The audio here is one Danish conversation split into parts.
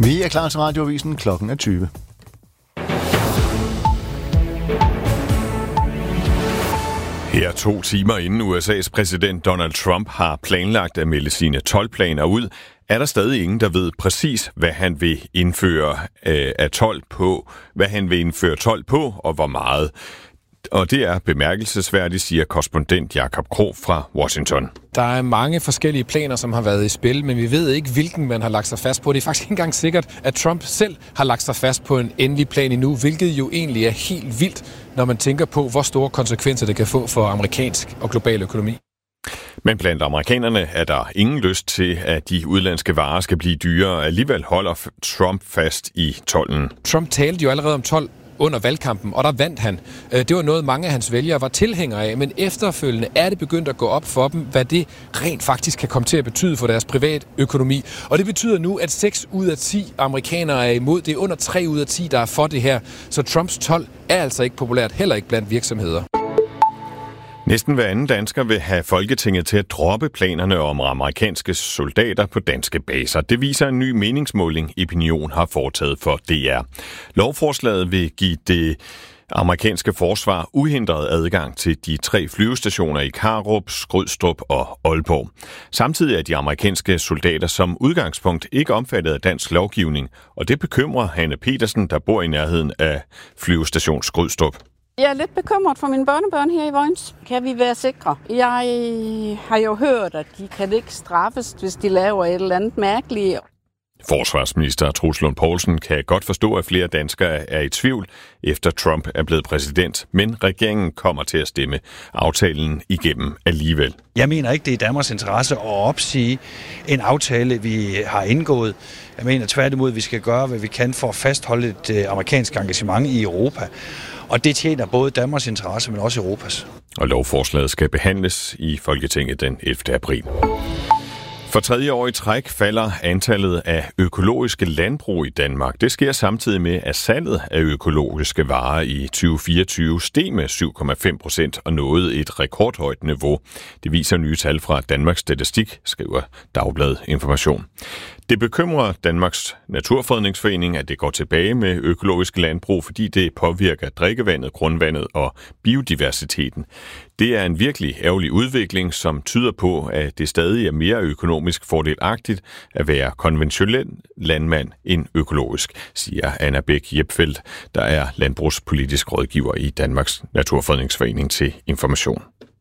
Vi er klar til Radioavisen. Klokken er 20. Her 2 timer inden USA's præsident Donald Trump har planlagt at melde sine toldplaner ud, er der stadig ingen, der ved præcis, hvad han vil indføre af told på, og hvor meget. Og det er bemærkelsesværdigt, siger korrespondent Jakob Krog fra Washington. Der er mange forskellige planer, som har været i spil, men vi ved ikke, hvilken man har lagt sig fast på. Det er faktisk ikke engang sikkert, at Trump selv har lagt sig fast på en endelig plan endnu, hvilket jo egentlig er helt vildt, når man tænker på, hvor store konsekvenser det kan få for amerikansk og global økonomi. Men blandt amerikanerne er der ingen lyst til, at de udenlandske varer skal blive dyrere. Alligevel holder Trump fast i tolden. Trump talte jo allerede om told under valgkampen, og der vandt han. Det var noget, mange af hans vælgere var tilhængere af, men efterfølgende er det begyndt at gå op for dem, hvad det rent faktisk kan komme til at betyde for deres privat økonomi. Og det betyder nu, at 6 ud af 10 amerikanere er imod. Det er under 3 ud af 10, der er for det her. Så Trumps told er altså ikke populært, heller ikke blandt virksomheder. Næsten hver anden dansker vil have Folketinget til at droppe planerne om amerikanske soldater på danske baser. Det viser en ny meningsmåling, Opinion har foretaget for DR. Lovforslaget vil give det amerikanske forsvar uhindret adgang til de 3 flyvestationer i Karup, Skrydstrup og Aalborg. Samtidig er de amerikanske soldater som udgangspunkt ikke omfattet af dansk lovgivning, og det bekymrer Hanne Petersen, der bor i nærheden af flyvestation Skrydstrup. Jeg er lidt bekymret for mine børnebørn her i Vojens. Kan vi være sikre? Jeg har jo hørt, at de kan ikke straffes, hvis de laver et eller andet mærkeligt. Forsvarsminister Troels Lund Poulsen kan godt forstå, at flere danskere er i tvivl, efter Trump er blevet præsident, men regeringen kommer til at stemme aftalen igennem alligevel. Jeg mener ikke, det er i Danmarks interesse at opsige en aftale, vi har indgået. Jeg mener tværtimod, at vi skal gøre, hvad vi kan for at fastholde et amerikansk engagement i Europa. Og det tjener både Danmarks interesse, men også Europas. Og lovforslaget skal behandles i Folketinget den 11. april. For 3. år i træk falder antallet af økologiske landbrug i Danmark. Det sker samtidig med, at salget af økologiske varer i 2024 steg med 7,5% og nåede et rekordhøjt niveau. Det viser nye tal fra Danmarks Statistik, skriver Dagbladet Information. Det bekymrer Danmarks Naturfredningsforening, at det går tilbage med økologisk landbrug, fordi det påvirker drikkevandet, grundvandet og biodiversiteten. Det er en virkelig ærgerlig udvikling, som tyder på, at det stadig er mere økonomisk fordelagtigt at være konventionel landmand end økologisk, siger Anna Bæk Jepfeldt, der er landbrugspolitisk rådgiver i Danmarks Naturfredningsforening til Information.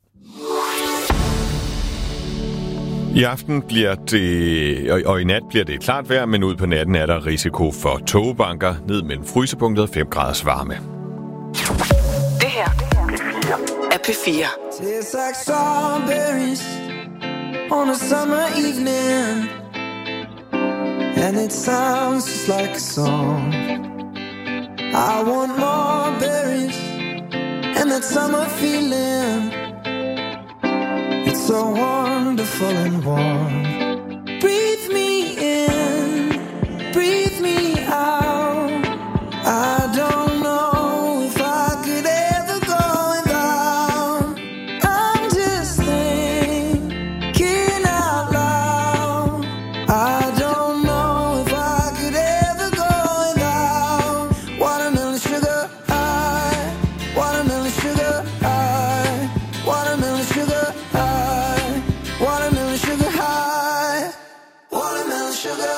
I aften bliver det, og i nat bliver det klart vejr, men ud på natten er der risiko for tågebanker ned mellem frysepunktet og 5 graders varme. Det her er P4. Tastes like strawberries on a summer evening, and it sounds just like a song. I want more berries and that summer feeling. It's so wonderful and warm. Breathe me in, breathe me out. I don't know if I could ever go without. I'm just thinking out loud. I don't know if I could ever go without. Watermelon sugar high, watermelon sugar high, watermelon sugar high. Watermelon sugar high, watermelon sugar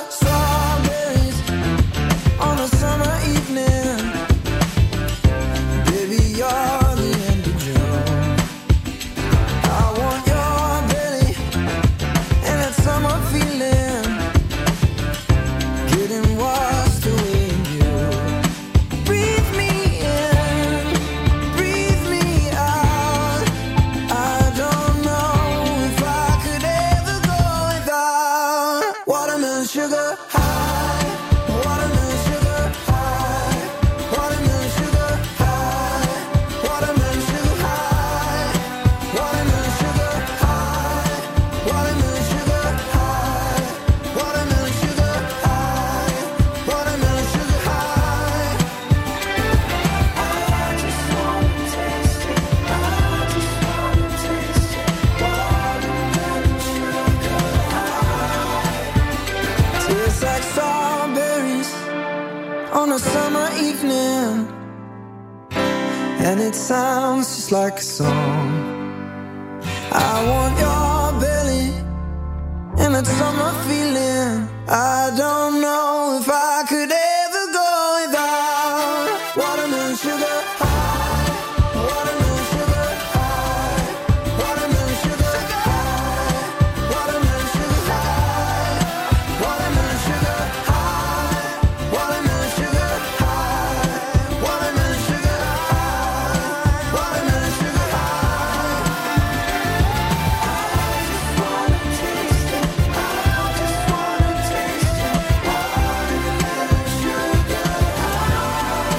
it sounds just like a song. I want your belly and that summer feeling. I don't know if I could ever go without watermelon sugar high, watermelon sugar high, watermelon sugar high, watermelon sugar high, watermelon sugar high, watermelon sugar high, watermelon sugar high, watermelon sugar high. I just wanna taste it. I just wanna taste it. Watermelon sugar high.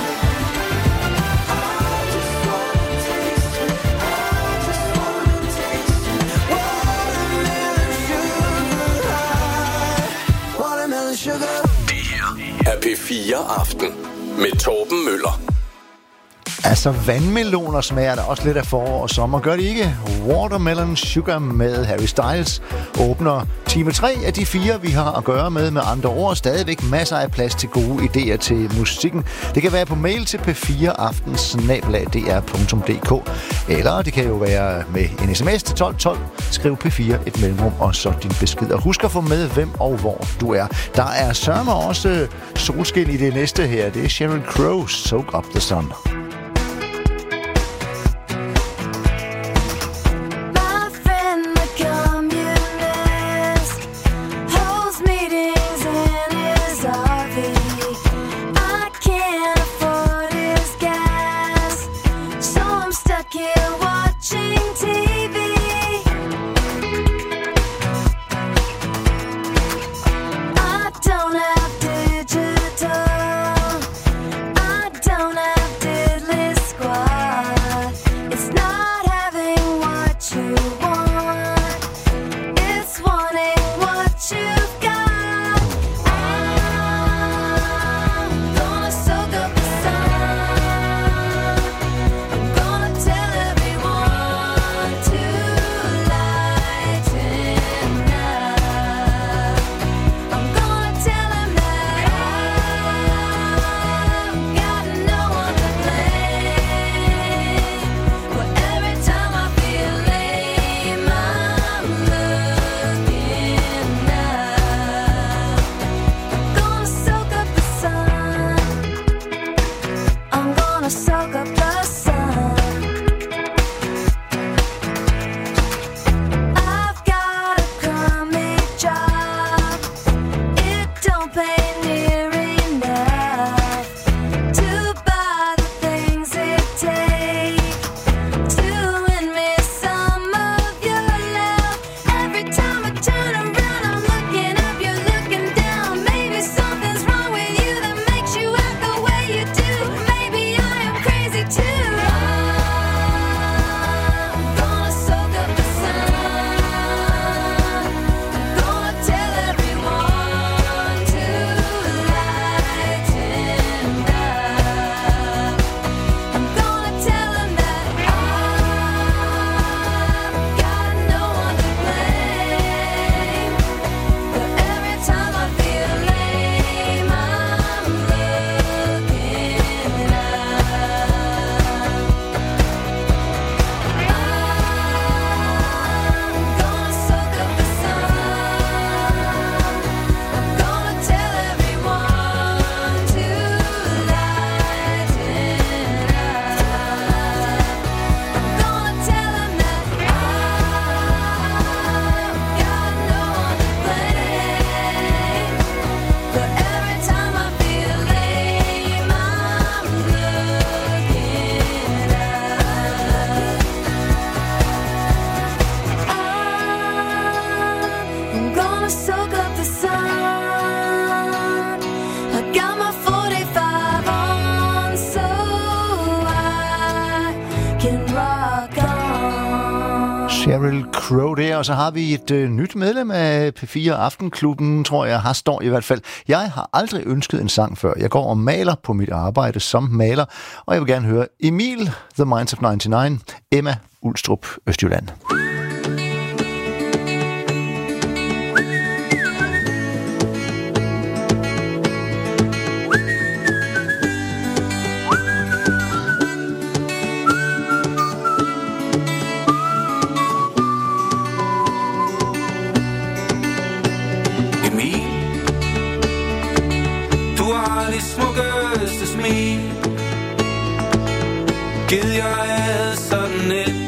I just wanna taste it. I just wanna taste it. Watermelon sugar high. Watermelon sugar. Det her er P4 Aften med Torben Møller. Altså, vandmeloner smager der også lidt af forår og sommer. Gør det ikke? Watermelon Sugar med Harry Styles åbner time 3 af de 4, vi har at gøre med andre ord. Stadigvæk masser af plads til gode idéer til musikken. Det kan være på mail til p4aften@dr.dk, eller det kan jo være med en sms til 1212. Skriv P4 et mellemrum og så din besked. Og husk at få med, hvem og hvor du er. Der er sørme også solskin i det næste her. Det er Sheryl Crow, Soak Up the Sun. Sheryl Crow der, og så har vi et nyt medlem af P4 Aftenklubben, tror jeg, her står i hvert fald. Jeg har aldrig ønsket en sang før. Jeg går og maler på mit arbejde som maler, og jeg vil gerne høre Emil, The Minds of 99, Emma, Ulstrup, Østjylland. Givet jeg havde sådan et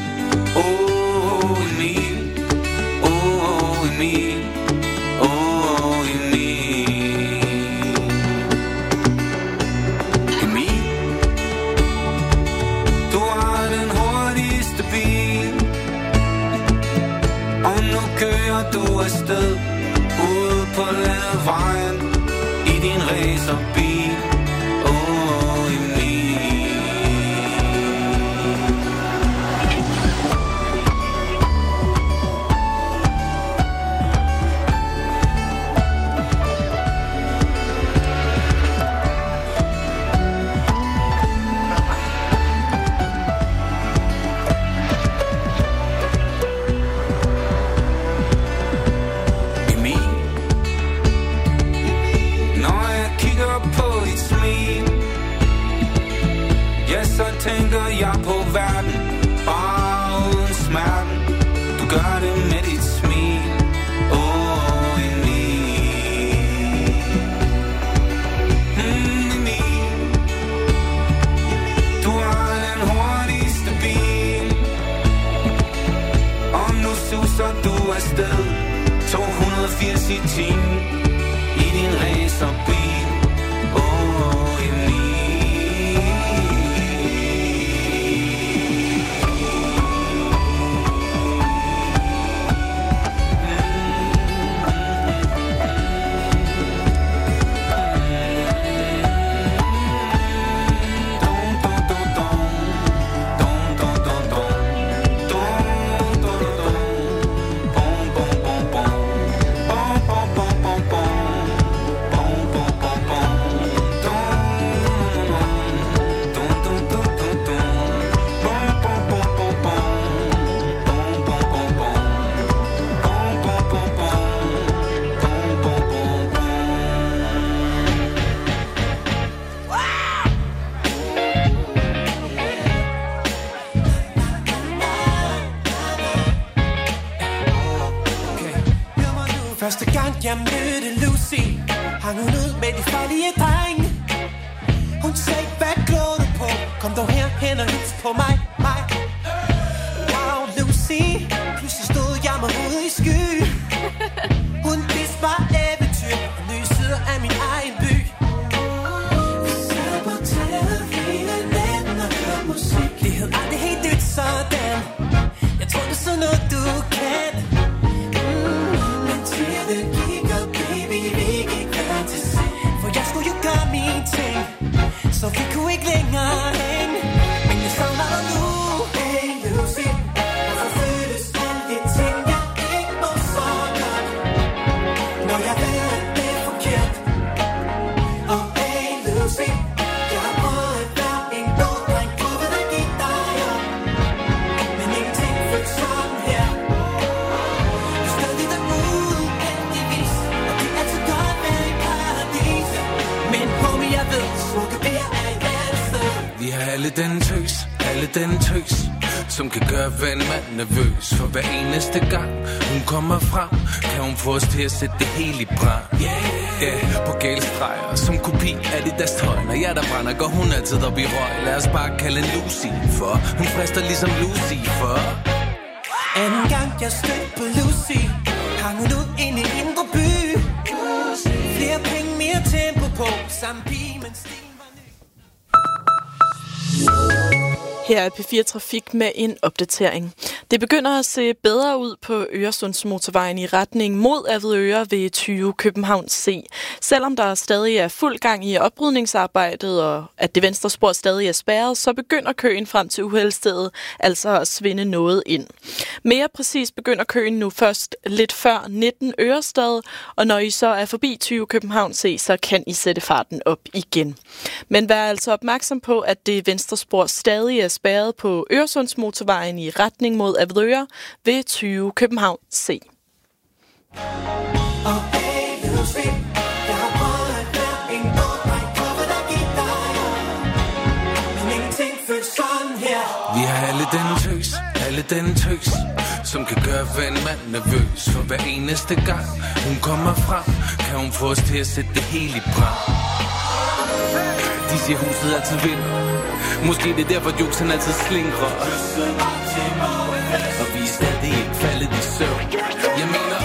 Emil, Emil, Emil. Emil, du har den hurtigste bil, og nu kører du afsted ude på landevejen i din racerbil. Tænker jeg på verden, bare uden smerten. Du gør det med dit smil, Emil. Emil, du har den hurtigste bil, og nu suser du afsted 280 i timen i din racerbil. Første gang jeg mødte Lucy, hang hun ud med de farlige drenge. Hun sagde, hvad glor du på? Kom dog herhen og hils på mig. Wow, Lucy, pludselig stod jeg med hovedet i sky. Hun viste mig eventyr og nye sider af min egen by. Vi sad på taget hele natten og hørte musik. Det hed aldrig helt nyt sådan. Jeg tror det er sådan noget du kan. Det gik op, baby, vi gik hver til sig. For jeg skulle jo gøre mine ting, så vi kunne ikke længere hænge. Men jeg savner dig nu. Hey Lucy, hvorfor føles alle de ting, jeg ikke må så godt, når jeg ved, at det er forkert. Og hey Lucy, jeg har prøvet at være en god dreng, prøvet at give dig op, men ingenting føles sådan her. Du stadig derude. Vi har alle den tøs, som kan gøre hver en mand nervøs. For hver eneste gang hun kommer frem, kan hun få os til at sætte det hele i brand. Yeah, på gælstreger, som kopi af det deres tøj. Når jeg der brænder, går hun altid op i røg. Lad os bare kalde en Lucy, for hun frister ligesom Lucy, for anden gang jeg stødte på Lucy, hang hun ud inde i Indre By. Flere penge, mere tempo på, samme pige, men stigen var ny. Her er P4 Trafik med en opdatering. Det begynder at se bedre ud på Øresundsmotorvejen i retning mod Avedøre ved 20 København C. Selvom der stadig er fuld gang i oprydningsarbejdet, og at det venstre spor stadig er spærret, så begynder køen frem til uheldsstedet altså at svinde noget ind. Mere præcis begynder køen nu først lidt før 19 Ørestad, og når I så er forbi 20 København C, så kan I sætte farten op igen. Men vær altså opmærksom på, at det venstre spor stadig er spærret på Øresundsmotorvejen i retning mod Avedøre ved 20 København C. Vi har alle den tøs, som kan gøre hver en mand nervøs. For hver eneste gang hun kommer frem, kan hun få os til at sætte det hele i brand. De siger huset altid vinder, Måske det er derfor juicen altid slingrer. Og vi er stadig ikke faldet i søvn. Jeg mener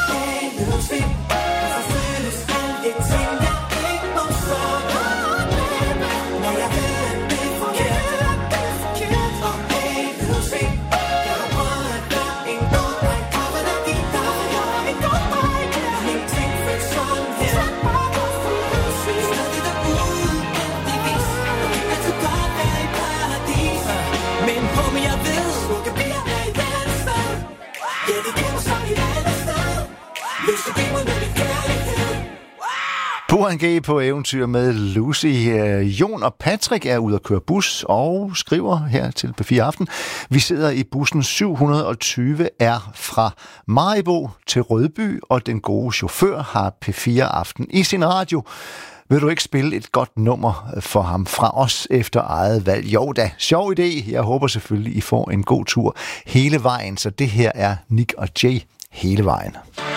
Burhan G på eventyr med Lucy. Jon og Patrick er ude at køre bus og skriver her til P4 Aften. Vi sidder i bussen 720 er fra Maribo til Rødby, og den gode chauffør har P4 Aften i sin radio. Vil du ikke spille et godt nummer for ham fra os efter eget valg? Jo da, sjov idé. Jeg håber selvfølgelig, I får en god tur hele vejen. Så det her er Nick og Jay hele vejen.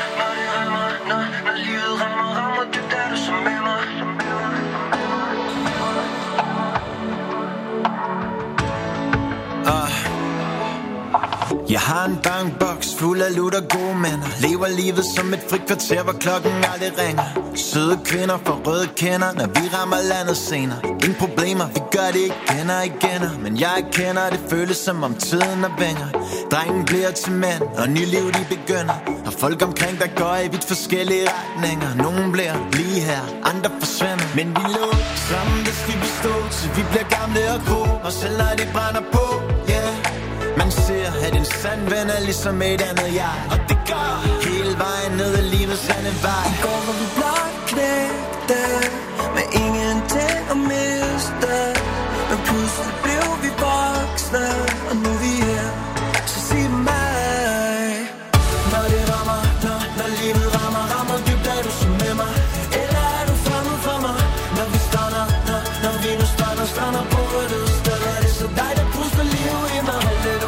Jeg har en bankboks fuld af lutter gode mænd. Lever livet som et frikvarter, hvor klokken aldrig ringer. Søde kvinder får røde kender, når vi rammer landet senere. Ingen problemer, vi gør det igen og igen. Men jeg erkender, det føles som om tiden er vænger. Drengen bliver til mænd, og ny liv de begynder. Og folk omkring der går i vidt forskellige retninger. Nogen bliver lige her, andre forsvinder. Men vi lå sammen, det skal vi stå til vi bliver gamle og grå. Og selv når det brænder på, yeah. Man ser, at en sand ven er ligesom et andet jeg. Og det går hele vejen ned ad livets landevej. I går var vi blot knægte, med ingenting at miste. Men pludselig blev vi voksne, og nu er vi her. Så sig mig, når det rammer, når livet rammer dybt, er du så med mig? Eller er du fremmed for mig? Når vi stander, når vi nu stander på et sted. Er det så dig, der puster liv i mig?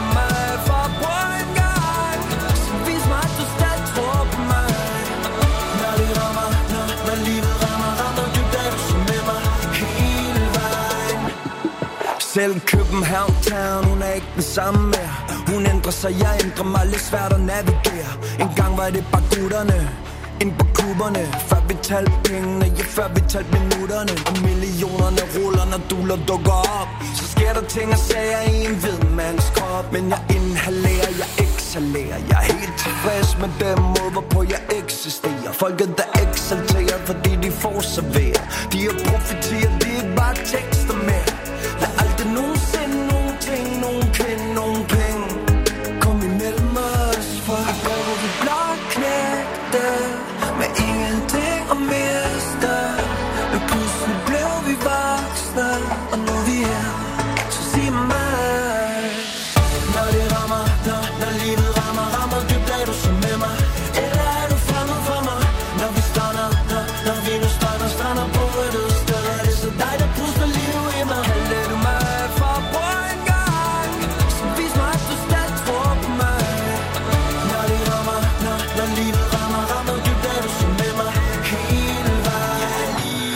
Selv København Town, hun er ikke den samme mere. Hun ændrer sig, jeg ændrer mig, lidt svært at navigere. En gang var det bare gutterne ind på klubberne, før vi talte pengene, ja før vi talte minutterne. Og millionerne ruller, når duler dukker op. Så sker der ting og sager i en hvid mands krop. Men jeg inhalerer, jeg exhalerer. Jeg er helt tilfreds med den måde, hvorpå jeg eksisterer. Folket der exalterer, fordi de får serveret. De er profetier, de er bare tekster mere. Der er aldrig nogensinde nogen ting, nogen kvinde, nogen penge. Kom imellem os, for i går var vi blot knægte, med ingenting at miste. Men pludselig blev vi voksne, og nu er vi her. Så sig mig, når det rammer, når livet rammer dybt, er du så med mig? Eller er du fremmed for mig? Når vi stander, når vi nu stander på et sted. Er det så dig, der puster liv i mig? Kaldte du mig for at prøve en gang, så vis mig, at du stadig tror på mig. Når det rammer, når livet rammer dybt, er du så med mig? Hele vejen.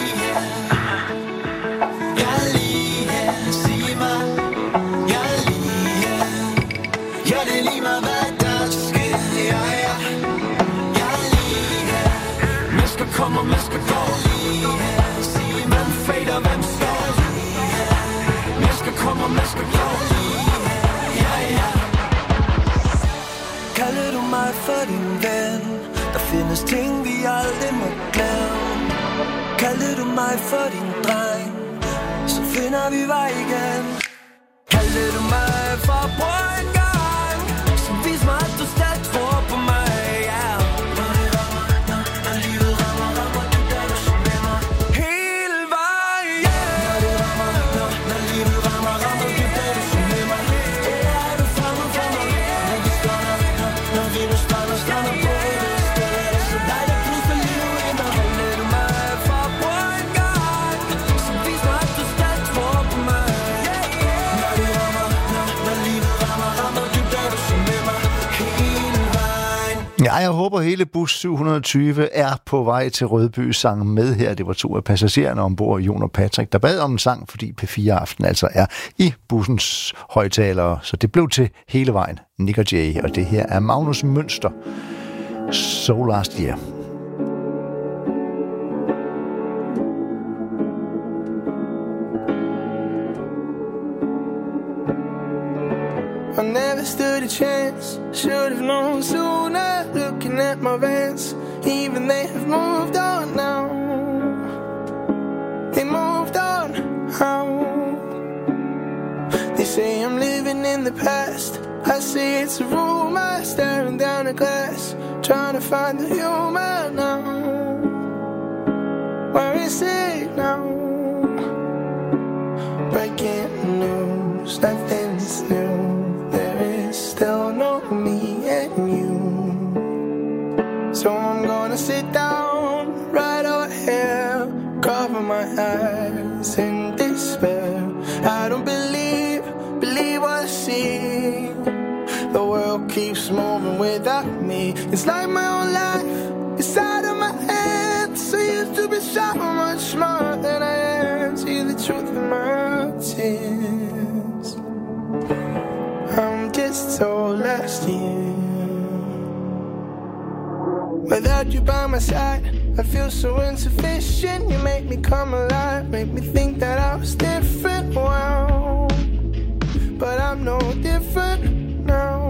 Jeg er lige her, sig mig. Jeg er lige her. Ja, det er lige mig, hvad der sker. Ja. Jeg er lige her. Mennesker kommer, mennesker går. Lige her, sig mig. Hvem fader, hvem står? Lige her. Mennesker kommer, mennesker går. Lige her. Ja. Kalder du mig for din ven? Der findes ting, vi aldrig må glemme. Kalder du mig for din dreng? Så finder vi vej igen. Kalder du mig for at prøve en gang, så vis mig, at du stadig tror på mig. Yeah. Når det rammer, når livet rammer dybt, er du så med mig? Hele vejen. Når det rammer, når livet rammer dybt, er du så med mig? Eller er du fremmed for mig? Når vi stander, når vi nu stander på et sted. Er det så dig, der puster liv i mig? Kalder du mig for at prøve en gang, så vis mig, at du stadig tror på mig. Når det rammer, Ja, jeg håber, hele bus 720 er på vej til Rødby sang med her. Det var 2 af passagererne ombord, Jon og Patrick, der bad om en sang, fordi P4 Aften altså er i bussens højtalere. Så det blev til hele vejen, Nick og Jay, og det her er Magnus Mønster, So Last Year. I never stood a chance, should have known sooner. Looking at my Vans, even they have moved on now. They moved on, how? They say I'm living in the past, I say it's a rumor. Staring down a glass, trying to find the humor now. Where is it now? Breaking news, nothing's new. Still know me and you. So I'm gonna sit down right over here, cover my eyes in despair. I don't believe what I see. The world keeps moving without me. It's like my own life, it's out of my hands. I used to be so much more than I am. See the truth in my tears. I'm just so last year. Without you by my side, I feel so insufficient. You make me come alive, make me think that I was different. Wow, but I'm no different now.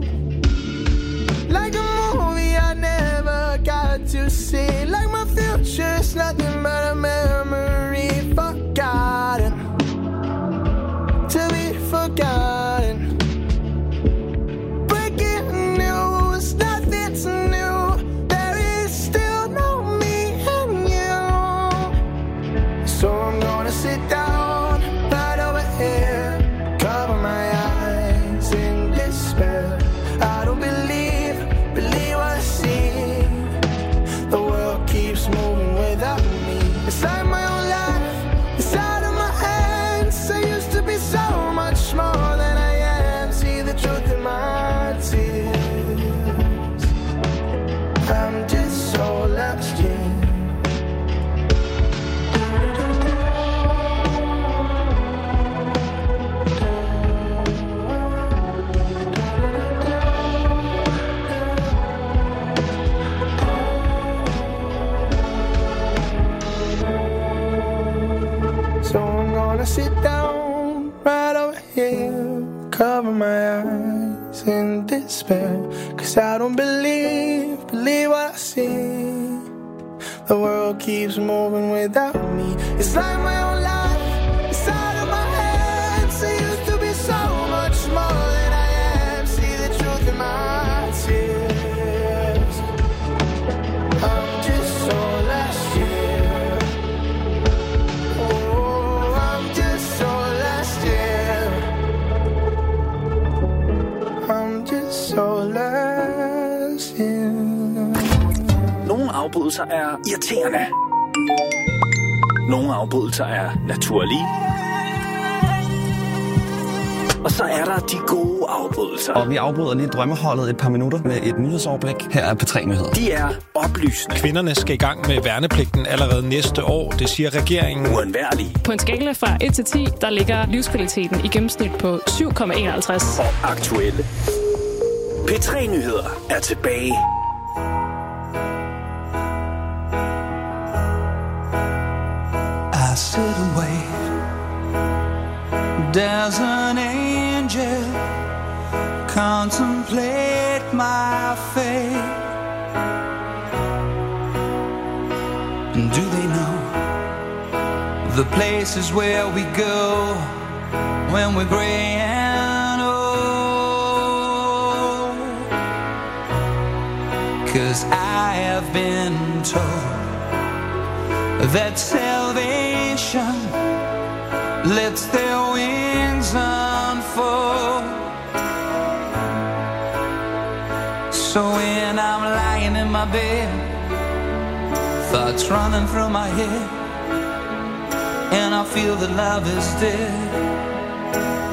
Like a movie I never got to see. Like my future's nothing but a memory forgotten, to be forgotten. So I'm gonna sit down right over here, cover my eyes in despair. I don't believe what I see. The world keeps moving without me. It's like my own life, it's out of my hands. I used to be so much more than I am. See the truth in my tears. I'm just so lost, yeah. Sit down right over here, cover my eyes in despair. Cause I don't believe what I see. The world keeps moving without me. It's like my own life, it's out of my hands. I used to be so much more than I am. See the truth in my tears. I'm just so last year. Nogle afbrydelser er irriterende. Nogle afbrydelser er naturlige. Og så er der de gode afbrydelser. Og vi afbryder lige drømmeholdet et par minutter med et nyhedsoverblik. Her er P3 Nyheder. De er oplysende. Kvinderne skal i gang med værnepligten allerede næste år. Det siger regeringen. Uundværlige. På en skala fra 1 til 10, der ligger livskvaliteten i gennemsnit på 7,51. Og aktuelle. P3 Nyheder er tilbage. I sit and wait. There's an angel contemplate my fate. And do they know the places where we go when we're gray and old? 'Cause I have been told that salvation lets their wings unfold. So when I'm lying in my bed, thoughts running through my head, and I feel that love is dead,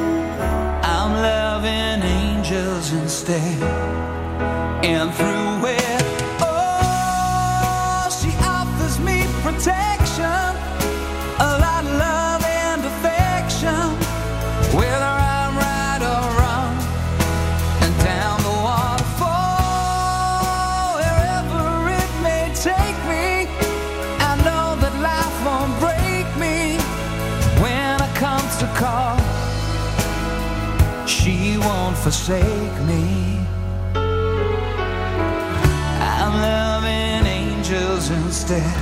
I'm loving angels instead. And through protection, a lot of love and affection, whether I'm right or wrong, and down the waterfall, wherever it may take me, I know that life won't break me when it comes to call. She won't forsake me. I'm loving angels instead.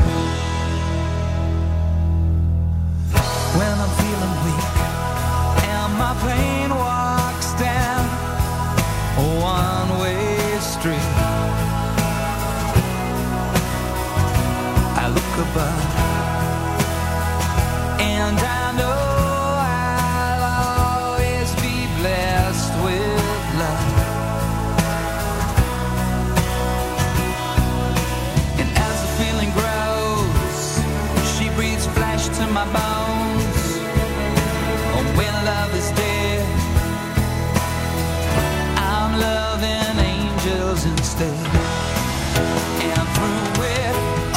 When I'm feeling weak and my pain walks down a one-way street, I look above and I know I'll always be blessed with love. And as the feeling grows, she breathes flesh to my bones. Oh, when love is dead, I'm loving angels instead. And through it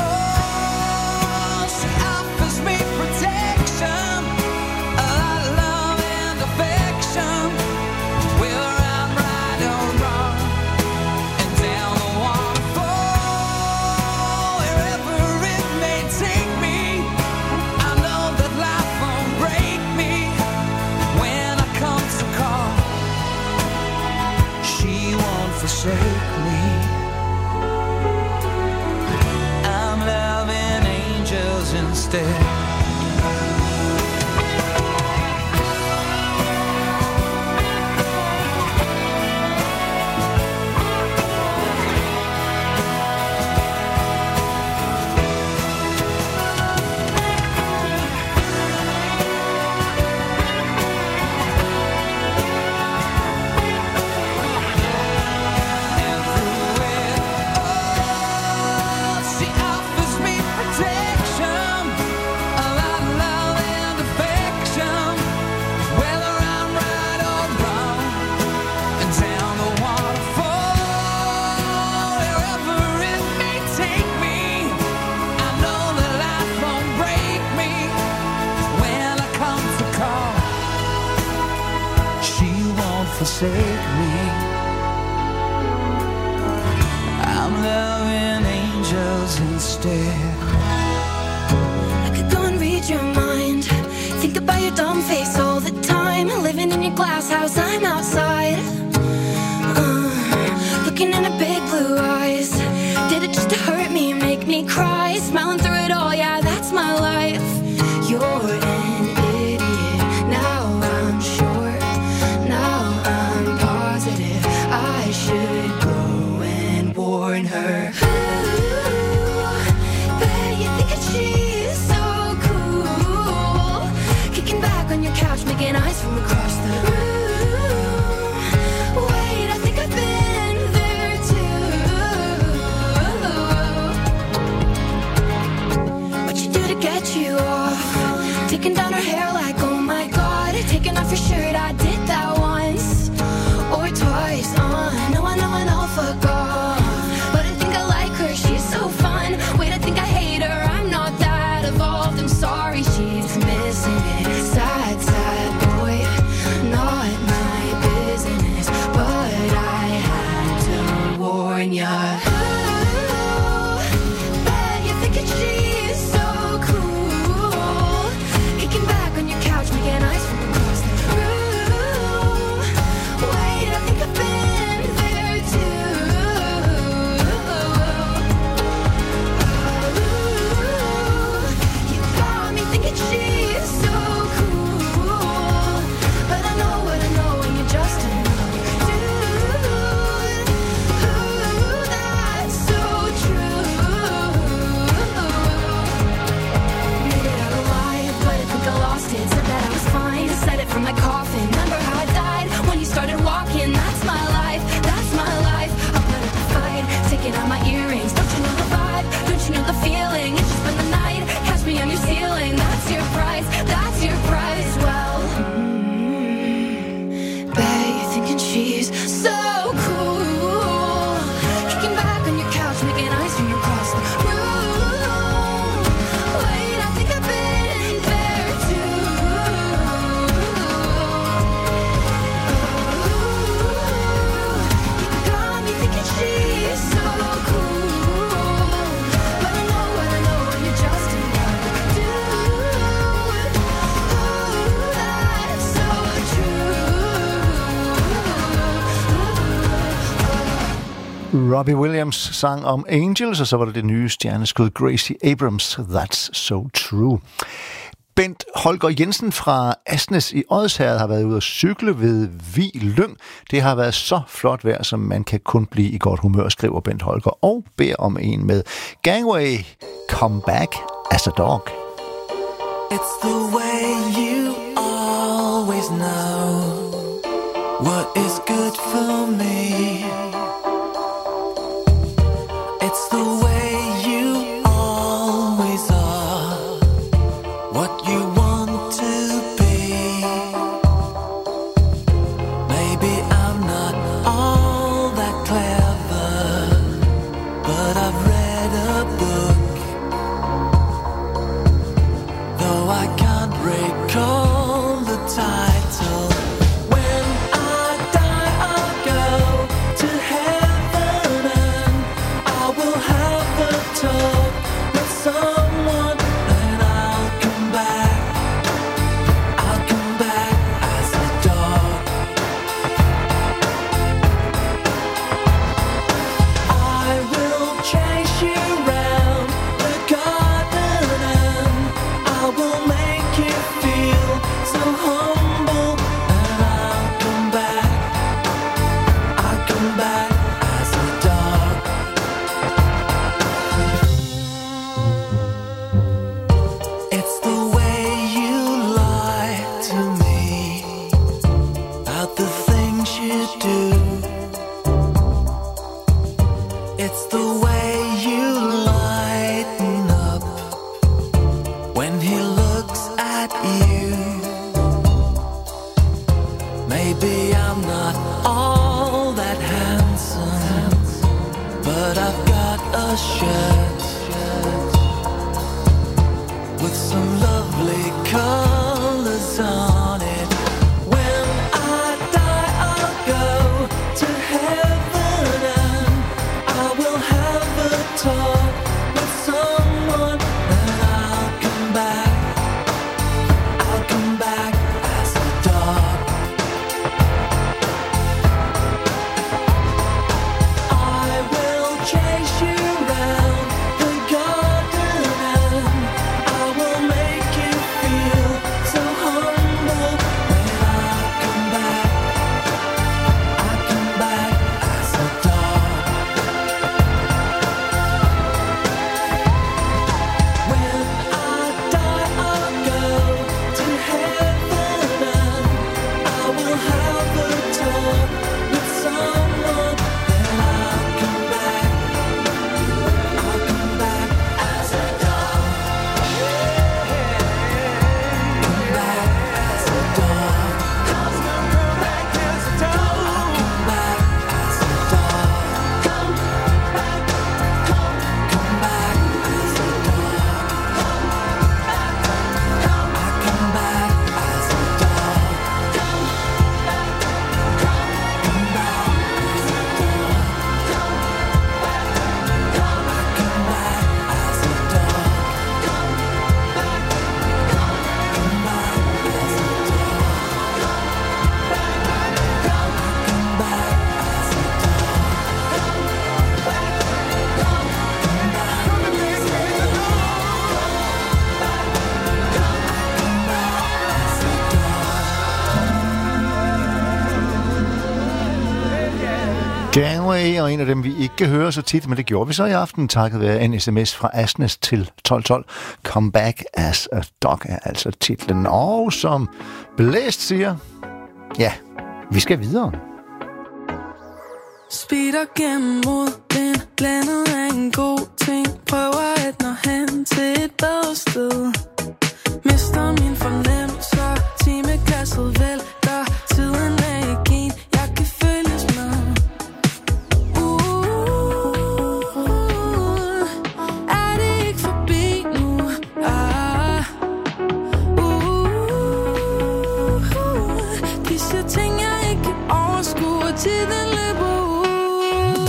all, she offers me protection, a lot of love and affection, whether I'm right or wrong, and down the waterfall, wherever it may take me, I know that life won't break me when I come to call. She won't forsake me. I'm loving angels instead. She offers me protection, a lot of love and affection, whether I'm right or wrong, and down the waterfall, wherever it may take me, I know that life won't break me when I come to call. She won't forsake me. I'm loving angels instead. I could go and read your mind, think about your dumb face all the time. Living in your glass house, I'm outside, looking in her big blue eyes. Did it just to hurt me, make me cry? Smiling through it all, yeah, that's my life. You're an idiot, now I'm sure, now I'm positive I should go and warn her. Bet you think that she's so cool, kicking back on your couch, making eyes from across the room. Wait, I think I've been there too. What you do to get you off? Taking down her hair like, oh my god. Taking off your shirt, I did that once or twice. No, I'll fuck off. But I think I like her, she's so fun. Wait, I think I hate her, I'm not that evolved. I'm sorry, she's missing it. Sad, sad boy, not my business, but I had to warn ya. Bet you think that she's so cool, kicking back on your couch, making eyes from across the room. Wait, I think I've been there too. Robbie Williams sang om Angels, og så var det nye stjerneskud Gracie Abrams, That's So True. Bent Holger Jensen fra Asnes i Odsherred har været ude at cykle ved Vig Lyng. Det har været så flot vejr, som man kan kun blive i godt humør, skriver Bent Holger, og beder om en med Gangway, Come Back as a Dog. It's the way you always know what is good for me. It's the way you always are what you want to be. Maybe I'm not all that clever, but I've read a book. Though I can't recall the title. When I die, I'll go to heaven and I will have a talk with someone, and I'll come back as a dog. I will chase you round the garden and I will make you feel so humble, and I'll come back as a dog. It's the way you lie to me about the things you do. It's the way you lighten up when he looks at you. Maybe I'm not all that handsome, but I've got a shirt with some lovely colors on it. When I die, I'll go to heaven and I will have a talk with someone, and I'll come back as a dog. I will chase you round the garden and I will make you feel so humble, when I come back as a dog. When I die, I'll go to heaven and I will have a talk with someone, and I'll come back as a dog. Come back as a dog. Come back as a dog. Come back as a dog. Come back as a Gangway, og en af dem, vi ikke kan høre så tit, men det gjorde vi så i aften, takket være en sms fra Asnes til 1212. Come Back as a Dog er altså titlen. Og som Blæst siger, ja, vi skal videre. Speeder gennem moden, blandet af en god ting. Prøver at nå hen til et bedre sted. Mister min fornemmelser, timeglasset vælter. Tiden er ikke en, jeg kan følges med. Er det ikke forbi nu? De siger ting, jeg ikke kan overskue, og tiden løber ud.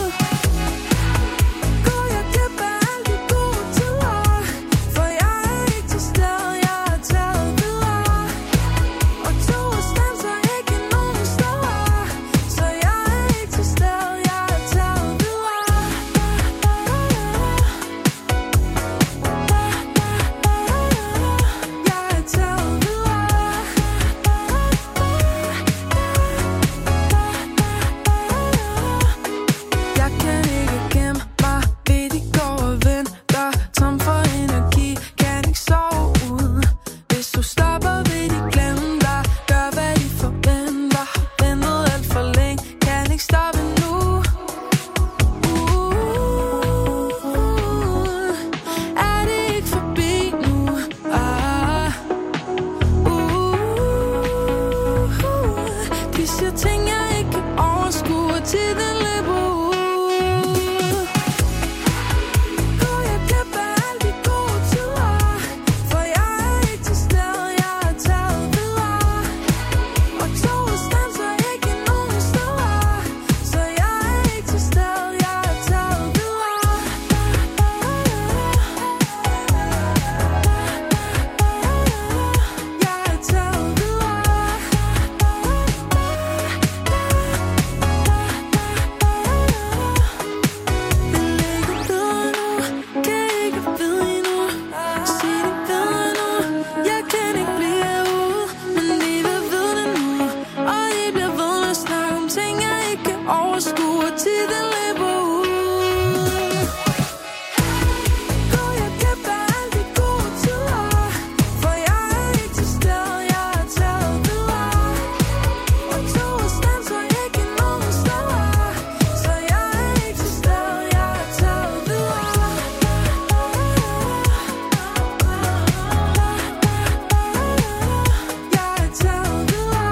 Går jeg glip af alle de gode tider, for jeg er ikke til stede, jeg er taget videre. Og to overskue, og tiden løber ud. Går jeg glip af alle de gode tider, for jeg er ikke til stede, jeg er taget videre. Og toget standser ikke nogen steder, så jeg er ikke til stede, jeg er taget videre. Jeg er taget videre.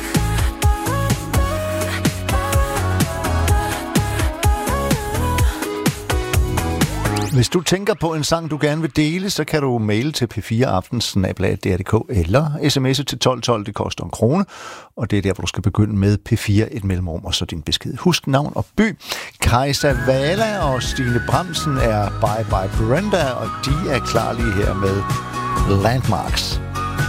Hvis du tænker på en sang, du gerne vil dele, så kan du maile til p4aften@dr.dk eller sms'e til 1212. Det koster 1 krone, og det er der, hvor du skal begynde med P4, et mellemrum, og så din besked. Husk navn og by. Kajsa Vala og Stine Bramsen er Bye Bye Brenda, og de er klar lige her med Landmarks.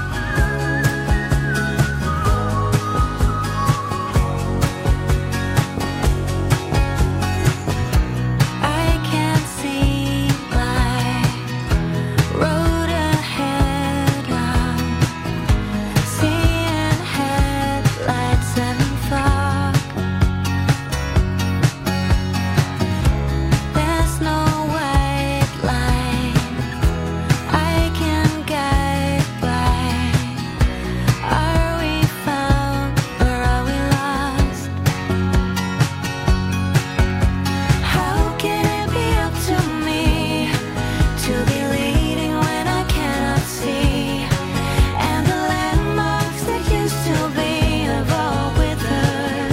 I can't see my road ahead. I'm seeing headlights and fog. There's no white line I can guide by. Are we found or are we lost? How can it be up to me to be leading when I cannot see? And the landmarks that used to be have all withered.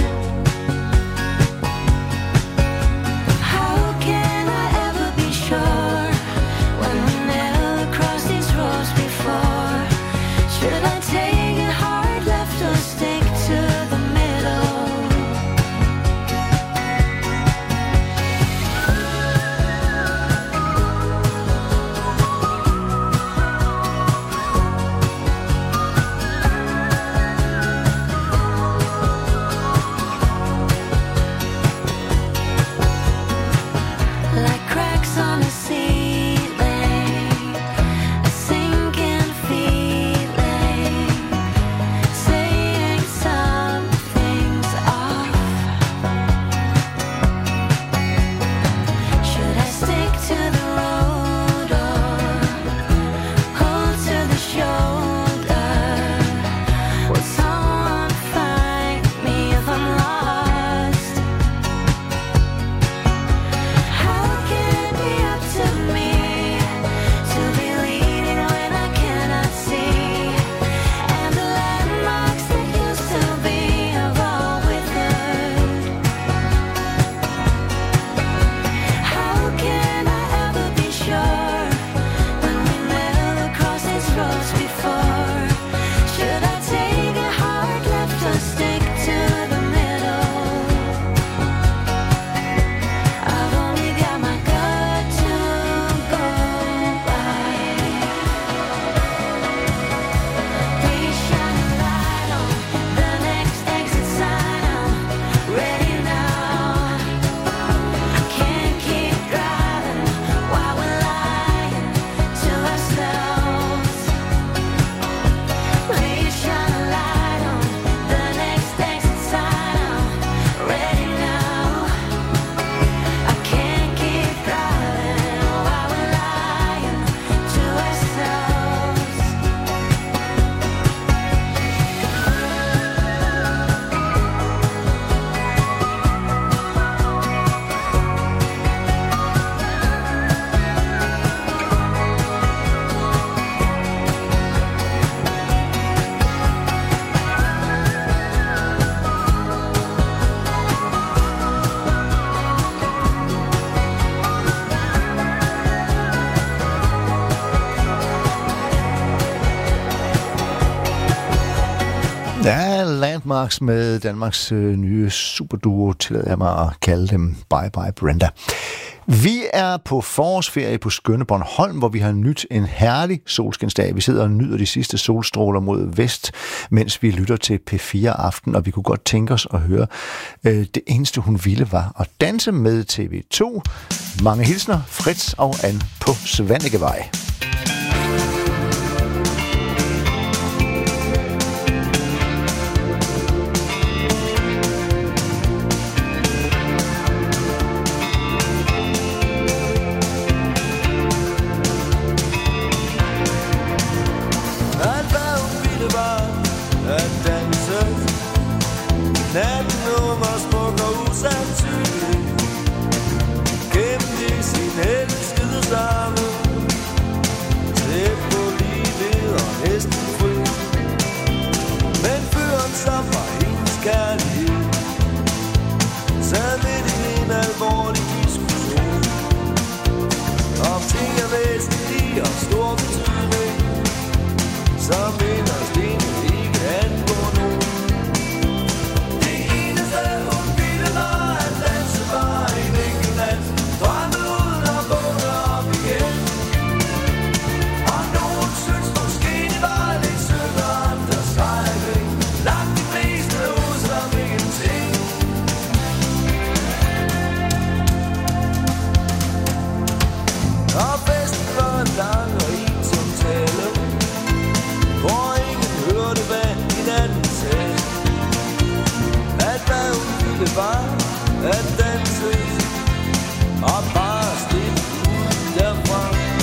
How can I ever be sure when we never crossed these roads before? Should I take a hard left or stick to the middle? Like cracks on a ceiling, a sinking feeling, saying something's off. Should I stick to the road or hold to the shoulder? Will someone find me if I'm lost? How can it be up to me to be leading when I cannot see? And the landmarks that used to be have all withered. How can I ever be sure when we never crossed these roads before? Should I take a hard left or stick to the middle? I've only got my gut to go by. Please shine a light on the next exit sign. I'm ready now. I can't keep driving while we're lying to ourselves. Please shine a light on the next exit sign. I'm ready now. I can't keep driving while we're lying to ourselves. Ja, Landmarks med Danmarks nye superduo, tillader jeg mig at kalde dem Bye Bye Brenda. Vi er på forårsferie på skønne Bornholm, hvor vi har nyt en herlig solskinsdag. Vi sidder og nyder de sidste solstråler mod vest, mens vi lytter til P4 Aften, og vi kunne godt tænke os at høre, det eneste hun ville var at danse med TV2. Mange hilsner, Fritz og Ann på Svanekevej. alvorlig diskussion om ting er væsentlige og stor betydning, som inderst inde ikke angår nogen. Det eneste hun ville var at danse bare en enkelt nat, drømme uden at vågne op igen. Og nogen synes måske det var lidt sødt, og andre skrækning. Langt de fleste ud som ingenting. Og festen var lang og ensom tale, hvor ingen hørte hvad hinanden sagde. At hvad hun ville var at danse og bare slippe ud derfra.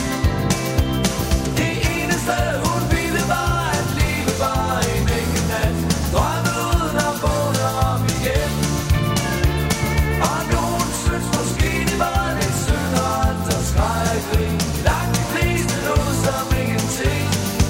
Det eneste hun ville var at leve bare en enkelt nat, drømme uden at vågne op igen. Og nogen synes måske det var lidt synd, og andre skreg og grin. Langt de fleste lod som ingenting.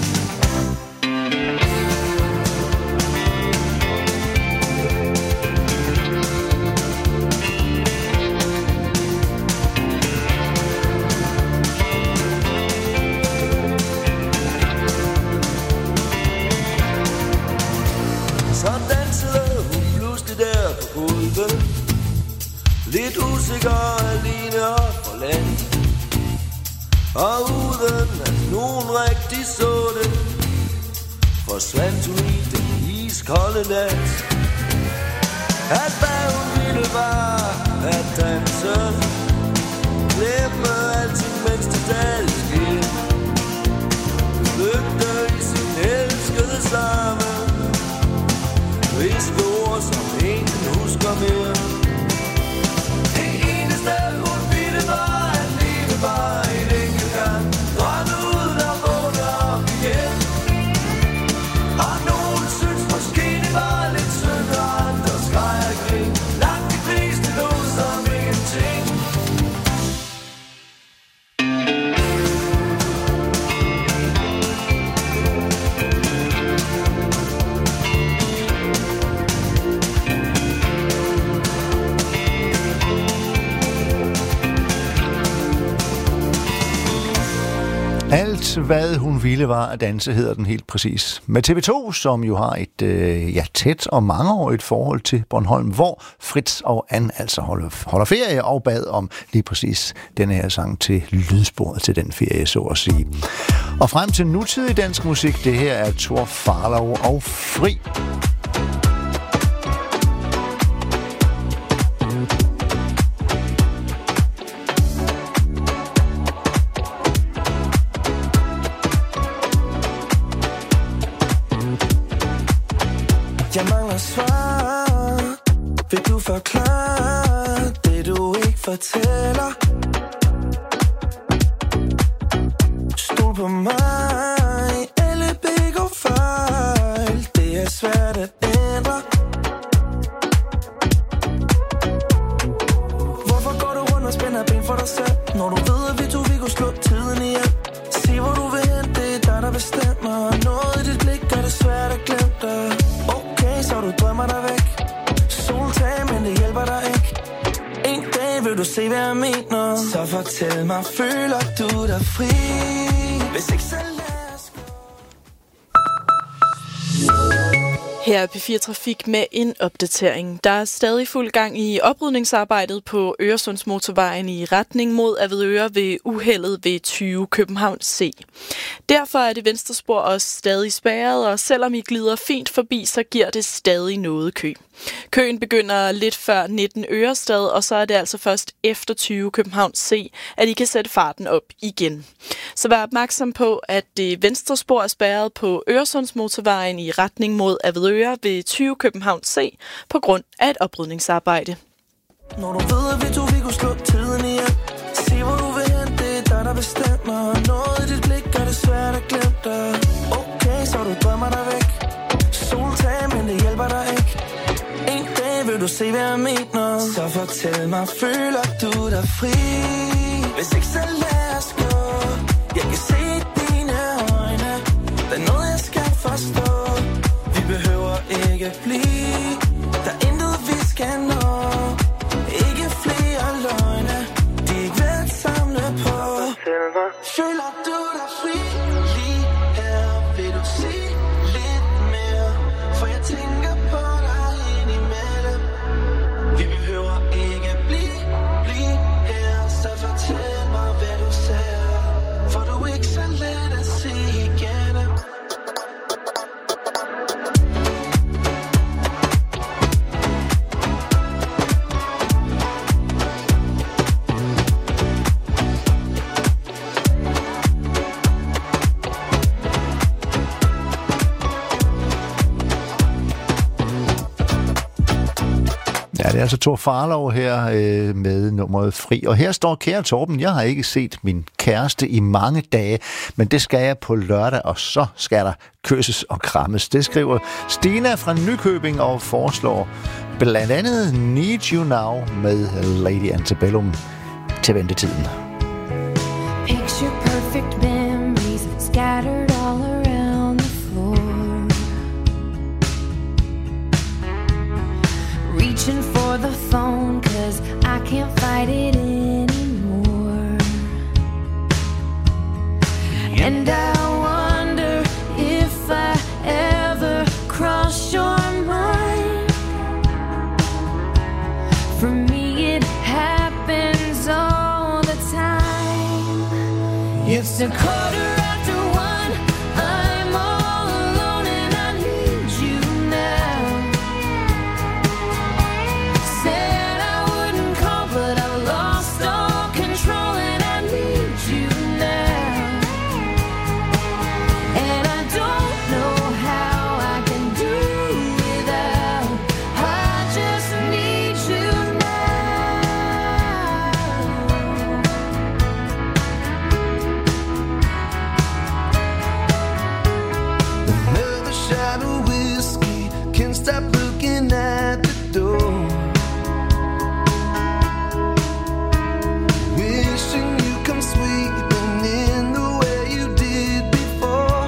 Så dansede hun pludselig der på gulvet, lidt usikker og alene og forladt. Og uden at nogen rigtig så det, forsvandt hun i den iskolde nat. At hvad hun ville var at danse, glemme alting mens det stadig sker. Flygte i sin elskede samme, viske ord som ingen husker mere. Det eneste hun ville var at leve bare en enkelt gang, drømme uden at vågne op igen. Og nogen synes måske det var lidt synd, og andre skreg og grin. Langt de fleste lod som ingenting. Alt, hvad hun ville, var at danse, hedder den helt præcis. Med TV2, som jo har et tæt og mangeårigt forhold til Bornholm, hvor Fritz og Ann altså holder ferie og bad om lige præcis denne her sang til lydsporet til den ferie, så at sige. Og frem til nutidig dansk musik, det her er Tor Farlov og Fri. Jeg mangler svar. Vil du forklare det du ikke fortæller? Stol på mig. Alle begår fejl. Det er svært at ændre. Hvorfor går du rundt og spænder ben for dig selv, når du ved at vi kunne slå tiden ihjel? Sig hvor du vil hen, det er dig der bestemmer. Noget i dit blik gør det svært at glemme dig. Så du drømmer dig væk. Soltag, men det hjælper dig ikke. En dag vil du se, hvad jeg mener. Så fortæl mig, føler du dig fri? Hvis ikke så lad os gå. Her er P4 Trafik med en opdatering. Der er stadig fuld gang i oprydningsarbejdet på Øresundsmotorvejen i retning mod Avedøre ved uheldet ved 20 København C. Derfor er det venstre spor også stadig spærret, og selvom I glider fint forbi, så giver det stadig noget kø. Køen begynder lidt før 19 Ørestad, og så er det altså først efter 20 København C, at I kan sætte farten op igen. Så vær opmærksom på, at det venstre spor er spærret på Øresundsmotorvejen i retning mod Avedøre ved 20 København C på grund af et oprydningsarbejde. Når du ved, at vi kunne slå tiden ihjel. Sig hvor du vil hen, det er dig der bestemmer. Noget i dit blik gør det svært at glemme dig. Okay, så du drømmer dig væk. Soltag, men det hjælper dig ikke. En dag vil du se, hvad jeg mener. Så fortæl mig, føler du dig fri? Hvis ikke, så lad os gå. Jeg kan se dine øjne. Der er noget, jeg skal forstå. Vi behøver ikke blive. Der er intet, vi skal nå. Ikke flere mig. Føler du dig fri lige her? Vil du sige lidt mere? For jeg tænker på dig indimellem. Vi behøver ikke blive her. Så fortæl mig, hvad du ser. For du er ikke så let at se igennem. Ja, det er altså Thor Farlov her med nummeret Fri. Og her står kære Torben, jeg har ikke set min kæreste i mange dage, men det skal jeg på lørdag, og så skal der kysses og krammes. Det skriver Stina fra Nykøbing og foreslår blandt andet Need You Now med Lady Antebellum til ventetiden. Picture perfect memories scattered all around the floor. Reaching for the phone, 'cause I can't fight it anymore. And I wonder if I ever cross your mind. For me it happens all the time. It's a quarter after one, I'm all alone and I need you now. Said I wouldn't call, but I lost all control and I need you now. And I don't know how I can do without. I just need you Another shot of whiskey, can't stop looking at the door. Wishing you come sweeping in the way you did before.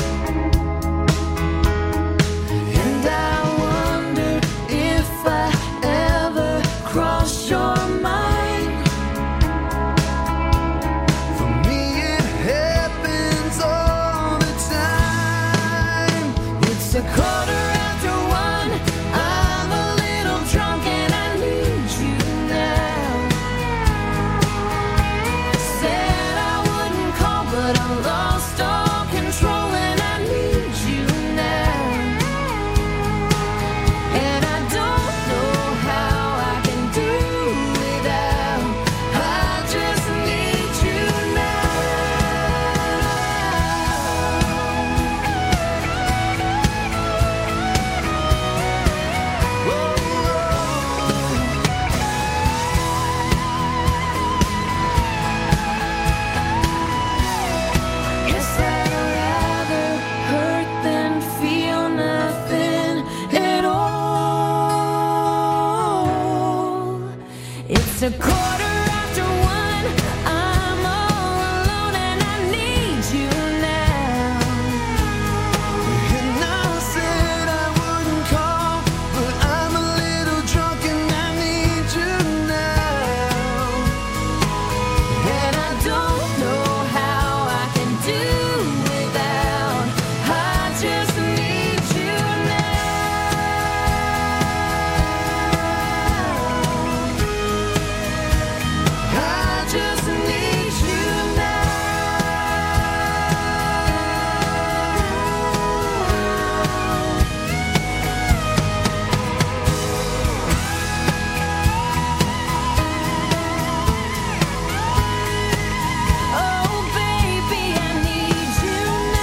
and I wonder if I ever cross your mind. For me it happens all the time. It's a quarter after one, I'm a little drunk and I need you now. Said I wouldn't call, but I lost all control and I need you now. And I don't know how I can do without. I just need you now. Guess I'd rather hurt than feel nothing at all. It's a quarter after one, I'm all alone and I need you now. And I said I wouldn't call, but I'm a little drunk and I need you now. And I don't know how I can do without. I just need you now. I just need you now. Oh baby, I need you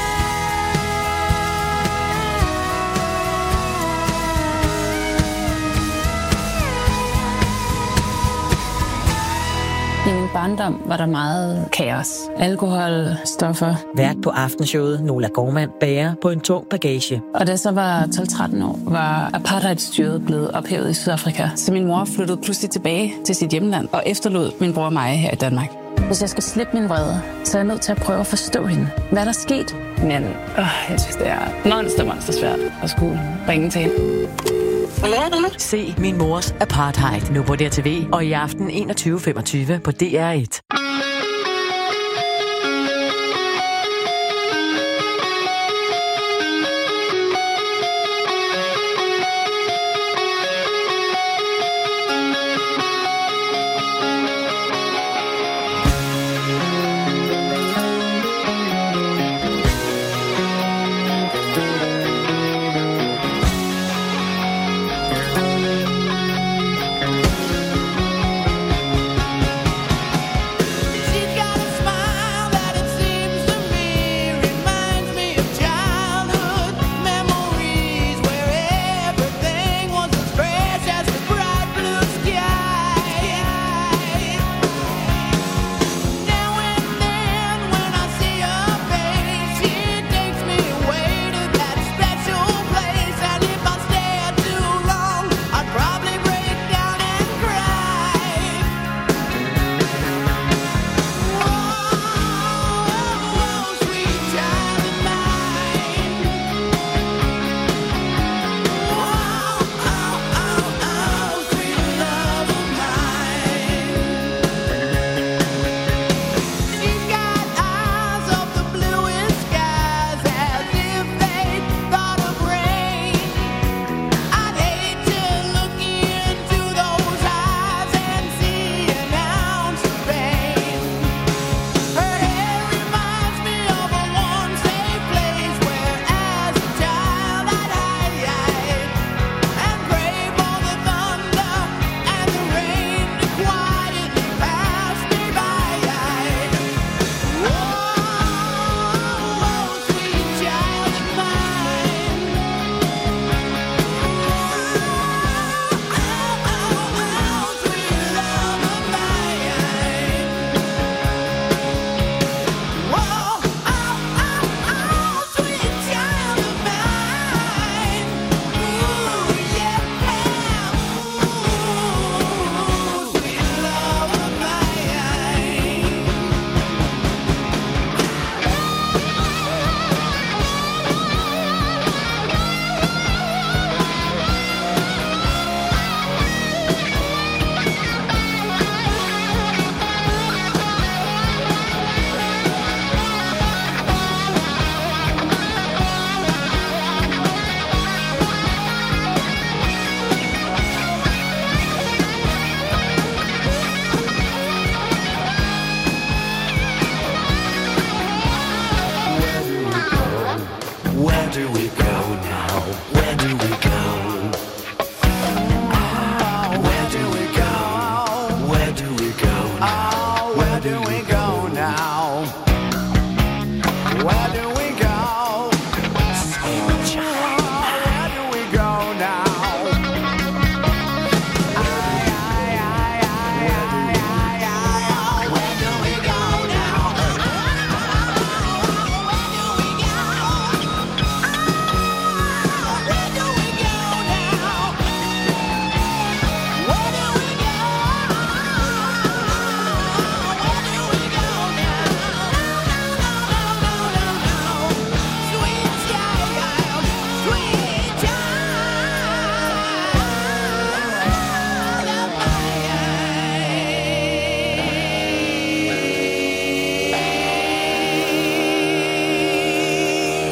I min barndom var der meget kaos. Alkohol, stoffer. Vært på aftenshowet Nola Gormand bærer på en tung bagage. Og da jeg så var 12-13 år, var apartheidstyret blevet ophævet i Sydafrika. Så min mor flyttede pludselig tilbage til sit hjemland og efterlod min bror og mig her i Danmark. Hvis jeg skal slippe min vrede, så er jeg nødt til at prøve at forstå hende. Hvad er der sket? Men jeg synes, det er monster svært at skulle ringe til hende. Se Min Mors Apartheid nu på DRTV og i aften 21:25 på DR1.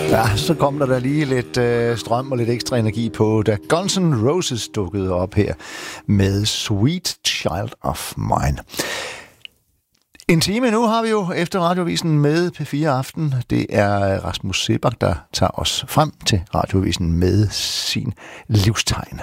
Ja, så kom der lige lidt strøm og lidt ekstra energi på, da Guns N' Roses dukkede op her med Sweet Child of Mine. En time nu har vi jo efter Radioavisen med P4 Aften. Det er Rasmus Sebak, der tager os frem til Radioavisen med sin livstegn.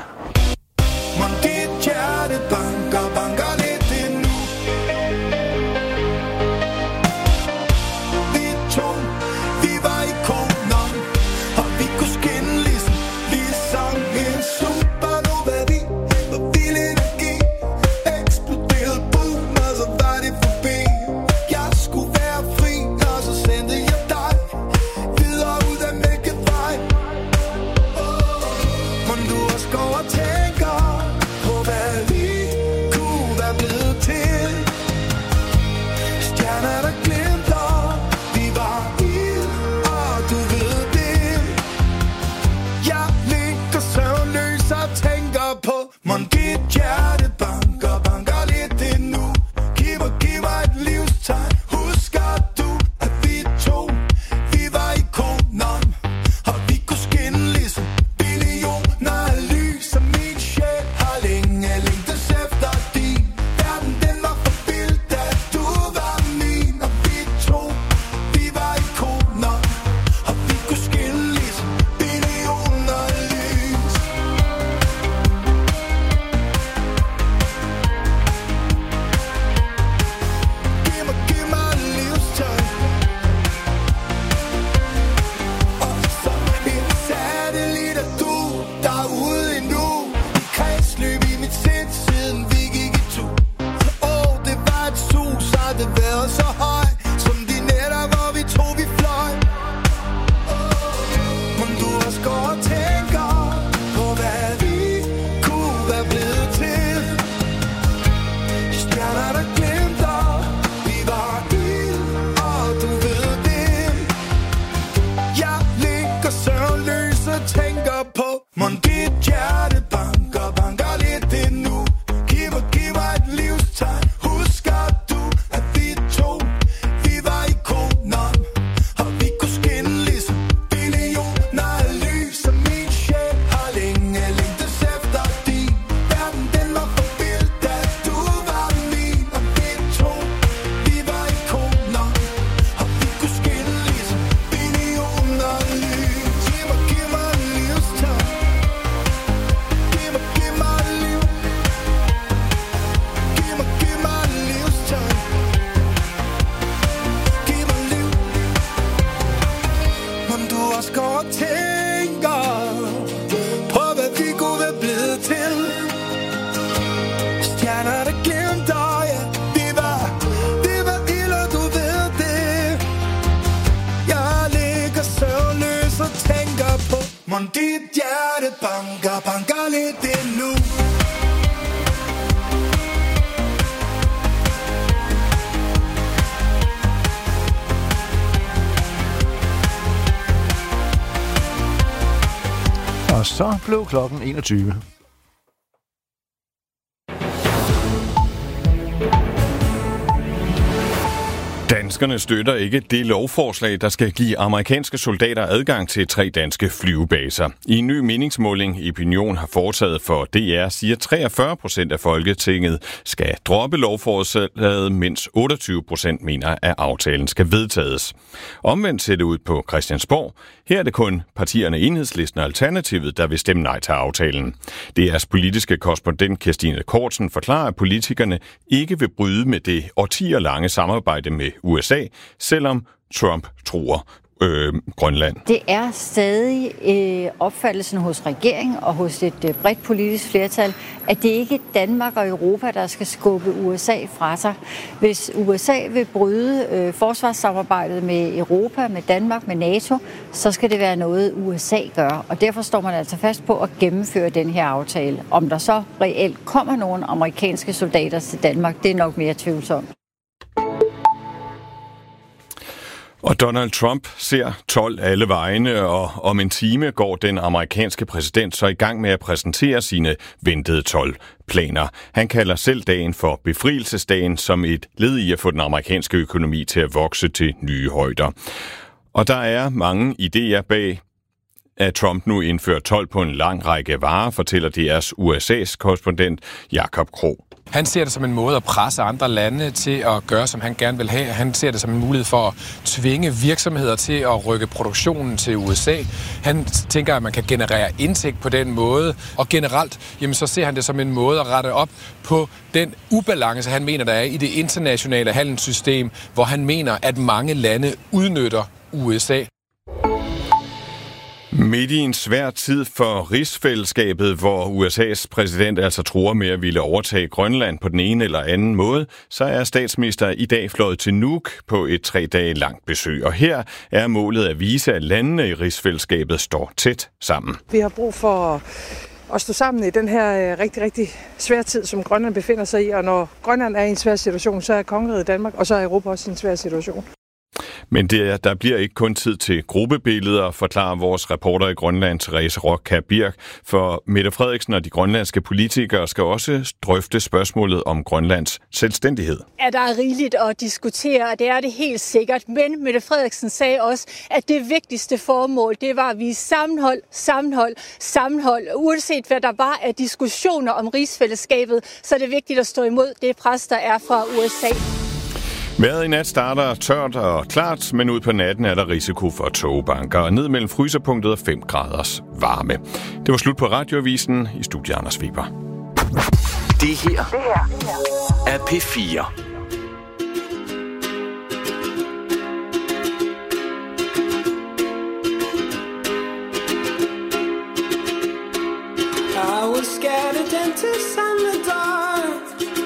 Og så blev klokken 21. Danskerne støtter ikke det lovforslag, der skal give amerikanske soldater adgang til 3 danske flyvebaser. I en ny meningsmåling, Opinion har foretaget for DR, siger 43% af Folketinget skal droppe lovforslaget, mens 28% mener, at aftalen skal vedtages. Omvendt ser det ud på Christiansborg. Her er det kun partierne Enhedslisten og Alternativet, der vil stemme nej til aftalen. DR's politiske korrespondent Kirstine Kortsen forklarer, at politikerne ikke vil bryde med det årtier lange samarbejde med USA, selvom Trump truer Grønland. Det er stadig opfattelsen hos regeringen og hos et bredt politisk flertal, at det ikke er Danmark og Europa, der skal skubbe USA fra sig. Hvis USA vil bryde forsvarssamarbejdet med Europa, med Danmark, med NATO, så skal det være noget, USA gør. Og derfor står man altså fast på at gennemføre den her aftale. Om der så reelt kommer nogle amerikanske soldater til Danmark, det er nok mere tvivlsomt. Og Donald Trump ser 12 alle vegne, og om en time går den amerikanske præsident så i gang med at præsentere sine ventede 12 planer. Han kalder selv dagen for befrielsesdagen som et led i at få den amerikanske økonomi til at vokse til nye højder. Og der er mange idéer bag, at Trump nu indfører told på en lang række varer, fortæller DR's USA's korrespondent Jakob Krog. Han ser det som en måde at presse andre lande til at gøre, som han gerne vil have. Han ser det som en mulighed for at tvinge virksomheder til at rykke produktionen til USA. Han tænker, at man kan generere indtægt på den måde. Og generelt, jamen, så ser han det som en måde at rette op på den ubalance, han mener, der er i det internationale handelssystem, hvor han mener, at mange lande udnytter USA. Midt i en svær tid for rigsfællesskabet, hvor USA's præsident altså truer med at ville overtage Grønland på den ene eller anden måde, så er statsminister i dag fløjet til Nuuk på et 3 dage langt besøg. Og her er målet at vise, at landene i rigsfællesskabet står tæt sammen. Vi har brug for at stå sammen i den her rigtig, rigtig svære tid, som Grønland befinder sig i. Og når Grønland er i en svær situation, så er kongeriget Danmark, og så er Europa også i en svær situation. Men der bliver ikke kun tid til gruppebilleder, forklarer vores reporter i Grønland, Therese Rock Birk. For Mette Frederiksen og de grønlandske politikere skal også drøfte spørgsmålet om Grønlands selvstændighed. Ja, der er rigeligt at diskutere, og det er det helt sikkert. Men Mette Frederiksen sagde også, at det vigtigste formål, det var at vise sammenhold. Uanset hvad der var af diskussioner om rigsfællesskabet, så er det vigtigt at stå imod det pres, der er fra USA. Vejret i nat starter tørt og klart, men ud på natten er der risiko for tågebanker og ned mellem fryserpunktet og 5 graders varme. Det var slut på Radioavisen. I studiet Anders Weber. Det her er P4. I was scared of dentists and the dark.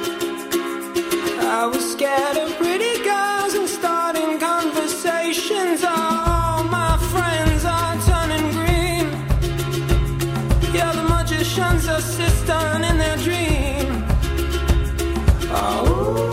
I was scared of pretty girls and starting conversations. All my friends are turning green. Yeah, the magician's assistant in their dream. Oh.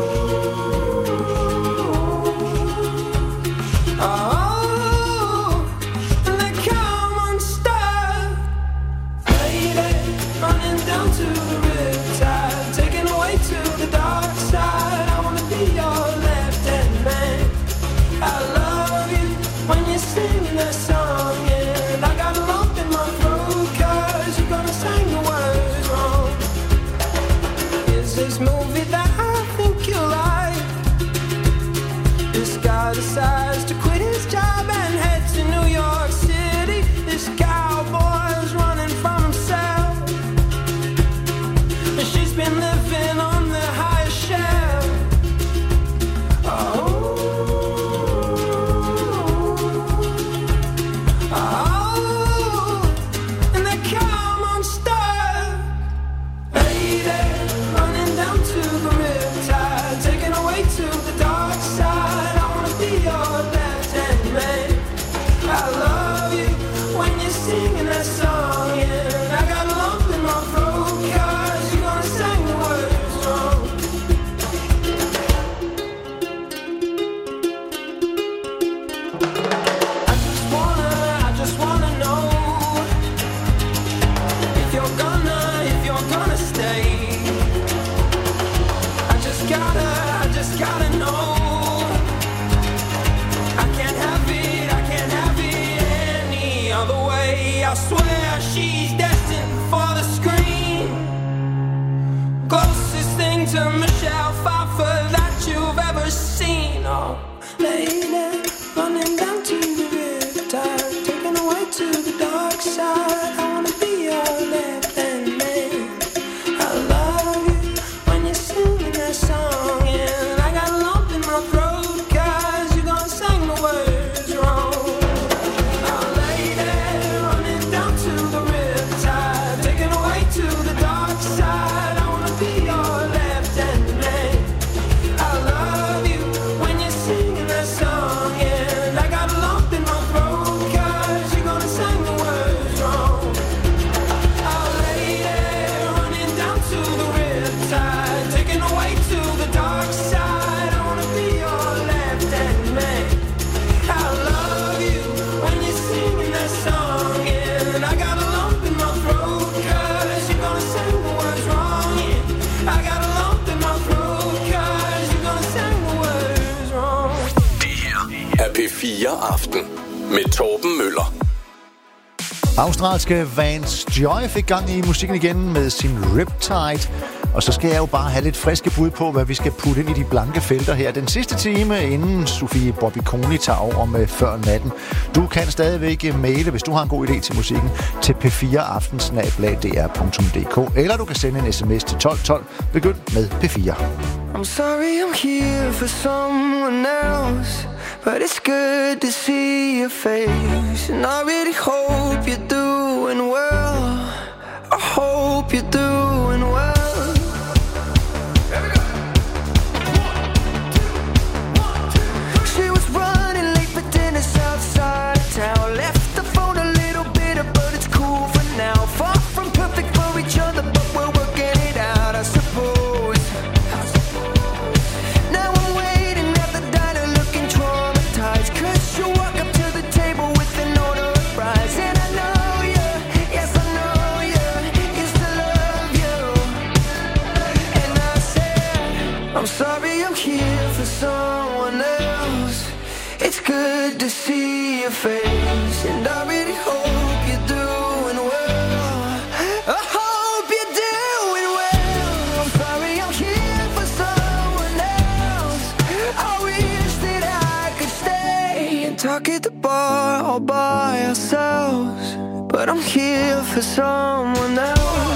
Decides to quit his job and head to New York City. This cowboy's running from himself, and she's been living on the highest shelf. And they come on stuff, lady, running down to the riptide, taken away to the dark side. Your left-hand man, I love you when you're singing that song, and I got a lump in my throat 'cause you're gonna sing the words wrong. I just wanna know if you're gonna stay. I just gotta know. I swear she's destined for the screen. Closest thing to Michelle Pfeiffer that you've ever seen. Oh, lady, running down to the riptide, taken away to the dark side. I wanna be your left-hand man. I love you when you're singing that song, and I got a lump in my throat 'cause you're gonna sing the words wrong. P4 Aften med Torben Møller. Australske Vance Joy fik gang i musikken igen med sin Riptide. Og så skal jeg jo bare have lidt friske bud på, hvad vi skal putte ind i de blanke felter her den sidste time, inden Sofie Bobbiconi tager over med Før Natten. Du kan stadigvæk maile, hvis du har en god idé til musikken, til p4aften@dr.dk, eller du kan sende en sms til 1212. Begynd med P4. I'm sorry I'm here for someone else, but it's good to see your face. And I really hope you're doing well. I hope you're doing well. She was running late for dinner outside town. Left the phone a little bitter, but it's cool for now. Far from perfect for each other, but we're working it out, I suppose. Now I'm waiting at the diner looking traumatized, 'cause you walk up to the table with an order of fries. And I know you, yes I know you, used to love you. And I said, I'm sorry I'm here for someone else. It's good to see your face, and I really hope you're doing well. I hope you're doing well. I'm sorry I'm here for someone else. I wish that I could stay and talk at the bar all by ourselves, but I'm here for someone else.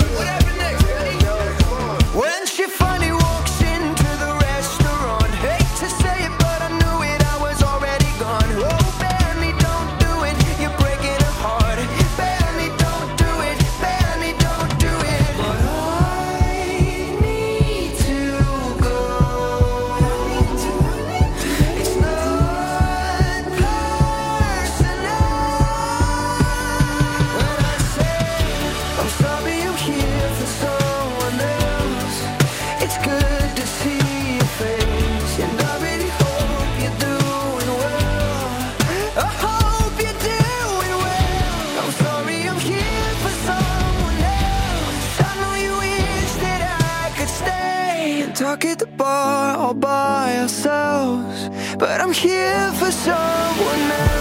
When she finally walks into the restaurant, hate to say it, but I knew it, I was already gone. Oh, Benny, don't do it, you're breaking her heart. Benny, don't do it, Benny, don't do it. But I need to go. It's not personal. When I say I'm sorry I'm here for someone else, it's good to see your face, and I really hope you're doing well. I hope you're doing well. I'm sorry I'm here for someone else. I know you wish that I could stay and talk at the bar all by ourselves, but I'm here for someone else.